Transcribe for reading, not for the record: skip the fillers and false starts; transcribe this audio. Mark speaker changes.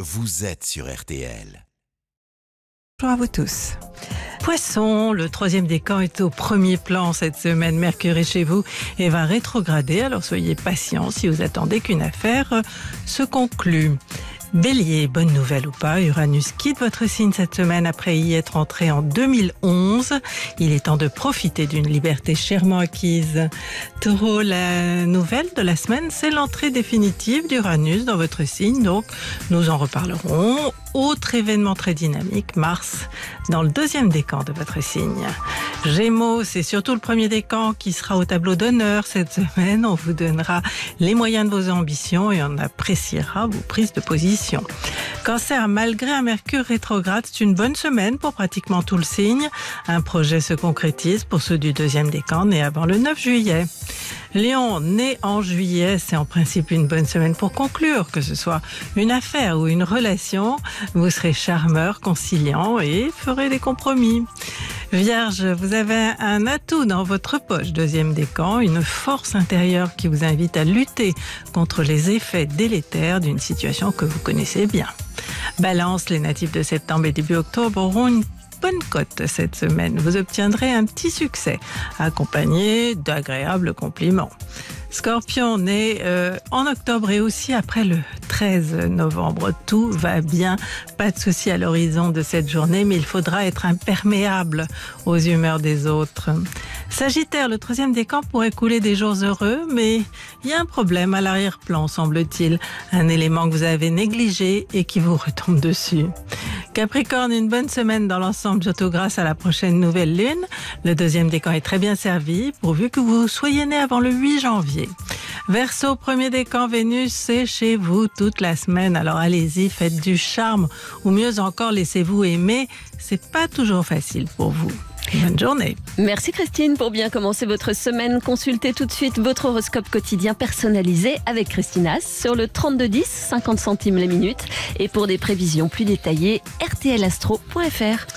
Speaker 1: vous êtes sur RTL.
Speaker 2: Bonjour à vous tous. Poisson, le troisième décan est au premier plan cette semaine. Mercure est chez vous et va rétrograder, alors soyez patients si vous attendez qu'une affaire se conclue. Bélier, bonne nouvelle ou pas, Uranus quitte votre signe cette semaine après y être entré en 2011. Il est temps de profiter d'une liberté chèrement acquise. Taureau, la nouvelle de la semaine, c'est l'entrée définitive d'Uranus dans votre signe, donc nous en reparlerons. Autre événement très dynamique, Mars dans le deuxième décan de votre signe. Gémeaux, c'est surtout le premier décan qui sera au tableau d'honneur cette semaine. On vous donnera les moyens de vos ambitions et on appréciera vos prises de position. Cancer, malgré un Mercure rétrograde, c'est une bonne semaine pour pratiquement tout le signe. Un projet se concrétise pour ceux du deuxième décan né avant le 9 juillet. Lion, né en juillet, c'est en principe une bonne semaine pour conclure, que ce soit une affaire ou une relation. Vous serez charmeur, conciliant et ferez des compromis. Vierge, vous avez un atout dans votre poche, deuxième décan, une force intérieure qui vous invite à lutter contre les effets délétères d'une situation que vous connaissez bien. Balance, les natifs de septembre et début octobre auront une bonne cote cette semaine. Vous obtiendrez un petit succès, accompagné d'agréables compliments. Scorpion, né en octobre et aussi après le 13 novembre. Tout va bien, pas de souci à l'horizon de cette journée, mais il faudra être imperméable aux humeurs des autres. Sagittaire, le troisième décan pourrait couler des jours heureux, mais il y a un problème à l'arrière-plan, semble-t-il. Un élément que vous avez négligé et qui vous retombe dessus. Capricorne, une bonne semaine dans l'ensemble, surtout grâce à la prochaine nouvelle lune. Le deuxième décan est très bien servi, pourvu que vous soyez né avant le 8 janvier. Verseau, premier décan, Vénus, c'est chez vous toute la semaine. Alors allez-y, faites du charme, ou mieux encore, laissez-vous aimer. C'est pas toujours facile pour vous. Bonne journée.
Speaker 3: Merci Christine. Pour bien commencer votre semaine, consultez tout de suite votre horoscope quotidien personnalisé avec Christine Haas sur le 3210, 50 centimes la minute. Et pour des prévisions plus détaillées, rtlastro.fr.